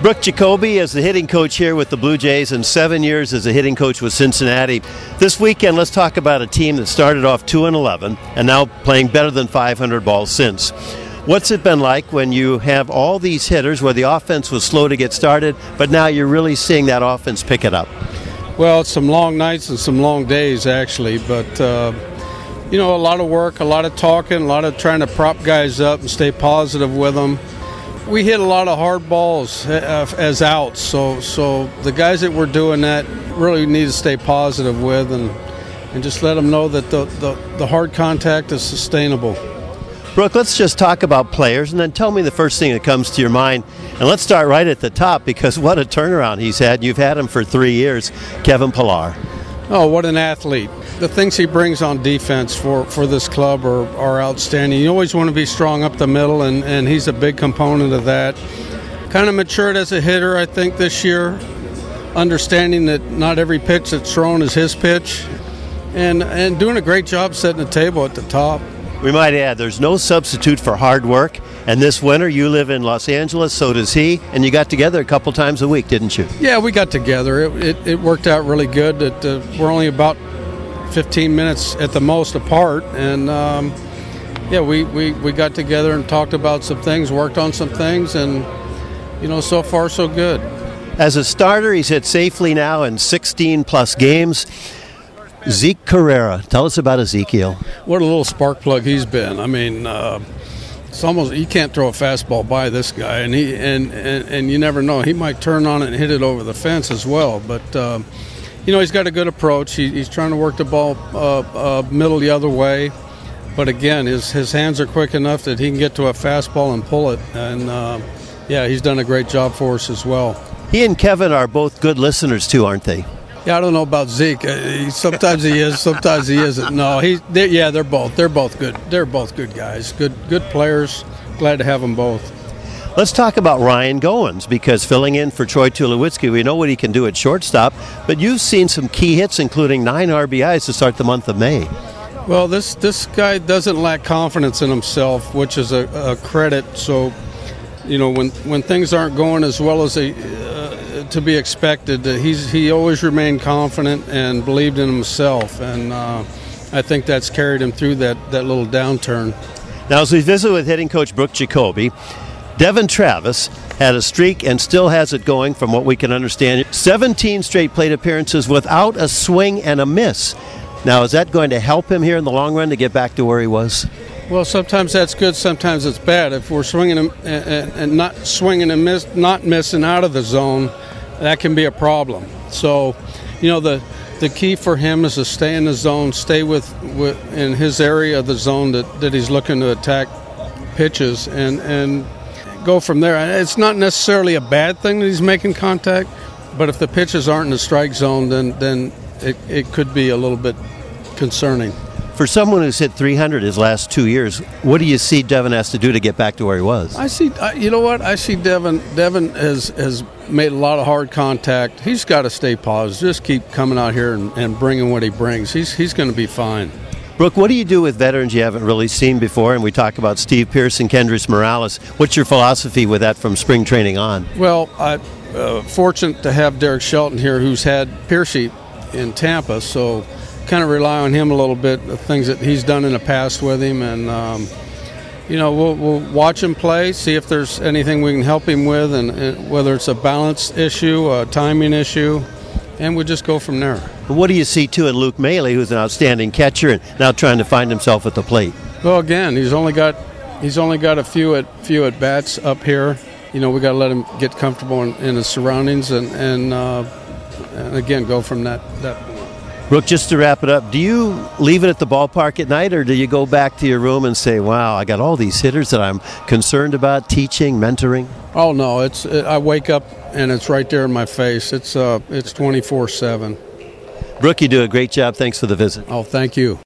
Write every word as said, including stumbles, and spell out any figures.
Brooke Jacoby is the hitting coach here with the Blue Jays and seven years as a hitting coach with Cincinnati. This weekend, let's talk about a team that started off two and eleven and now playing better than five hundred balls since. What's it been like when you have all these hitters where the offense was slow to get started, but now you're really seeing that offense pick it up? Well, it's some long nights and some long days, actually, but, uh, you know, a lot of work, a lot of talking, a lot of trying to prop guys up and stay positive with them. We hit a lot of hard balls as outs, so so the guys that were doing that really need to stay positive with and, and just let them know that the, the, the hard contact is sustainable. Brooke, let's just talk about players and then tell me the first thing that comes to your mind. And let's start right at the top because what a turnaround he's had. You've had him for three years, Kevin Pillar. Oh, what an athlete. The things he brings on defense for, for this club are, are outstanding. You always want to be strong up the middle, and, and he's a big component of that. Kind of matured as a hitter, I think, this year, understanding that not every pitch that's thrown is his pitch, and, and doing a great job setting the table at the top. We might add, there's no substitute for hard work, and this winter you live in Los Angeles, so does he, and you got together a couple times a week, didn't you? Yeah, we got together. It, it, it worked out really good. It, uh, we're only about fifteen minutes at the most apart, and um, yeah, we, we, we got together and talked about some things, worked on some things, and you know, so far so good. As a starter, he's hit safely now in sixteen plus games. Zeke Carrera, tell us about Ezekiel. What a little spark plug he's been. I mean, uh, it's almost you can't throw a fastball by this guy, and he and, and, and you never know, he might turn on it and hit it over the fence as well. But uh, you know, he's got a good approach. He, he's trying to work the ball uh, uh, middle the other way, but again, his his hands are quick enough that he can get to a fastball and pull it. And uh, yeah, he's done a great job for us as well. He and Kevin are both good listeners too, aren't they? Yeah, I don't know about Zeke. Uh, he, sometimes he is, sometimes he isn't. No, he. They, yeah, they're both. They're both good. They're both good guys. Good, good players. Glad to have them both. Let's talk about Ryan Goins, because filling in for Troy Tulowitzki, we know what he can do at shortstop, but you've seen some key hits, including nine R B Is to start the month of May. Well, this this guy doesn't lack confidence in himself, which is a, a credit. So, you know, when when things aren't going as well as they. Uh, to be expected, uh, he's he always remained confident and believed in himself, and uh, I think that's carried him through that, that little downturn. Now, as we visit with hitting coach Brooke Jacoby, Devin Travis had a streak and still has it going from what we can understand. seventeen straight plate appearances without a swing and a miss. Now, is that going to help him here in the long run to get back to where he was? Well, sometimes that's good, sometimes it's bad. If we're swinging and, and, and not swinging and miss, not missing out of the zone, that can be a problem. So, you know, the the key for him is to stay in the zone, stay with, with in his area of the zone that, that he's looking to attack pitches, and, and go from there. It's not necessarily a bad thing that he's making contact, but if the pitches aren't in the strike zone, then, then it, it could be a little bit concerning. For someone who's hit three hundred his last two years, what do you see Devin has to do to get back to where he was? I see, you know what? I see Devin. Devin has, has made a lot of hard contact. He's got to stay positive. Just keep coming out here and, and bringing what he brings. He's he's going to be fine. Brooke, what do you do with veterans you haven't really seen before? And we talk about Steve Pearce and Kendrys Morales. What's your philosophy with that from spring training on? Well, I'm uh, fortunate to have Derek Shelton here, who's had Piercy in Tampa, so kind of rely on him a little bit, the things that he's done in the past with him, and um, you know, we'll, we'll watch him play, see if there's anything we can help him with, and, and whether it's a balance issue, a timing issue, and we'll just go from there. What do you see too in Luke Maile, who's an outstanding catcher and now trying to find himself at the plate? Well, again, he's only got he's only got a few at few at bats up here. You know, we got to let him get comfortable in, in his surroundings, and and, uh, and again go from that that. Brooke, just to wrap it up, do you leave it at the ballpark at night, or do you go back to your room and say, wow, I got all these hitters that I'm concerned about teaching, mentoring? Oh, no, it's it, I wake up and it's right there in my face. It's uh, it's twenty-four seven. Brooke, you do a great job. Thanks for the visit. Oh, thank you.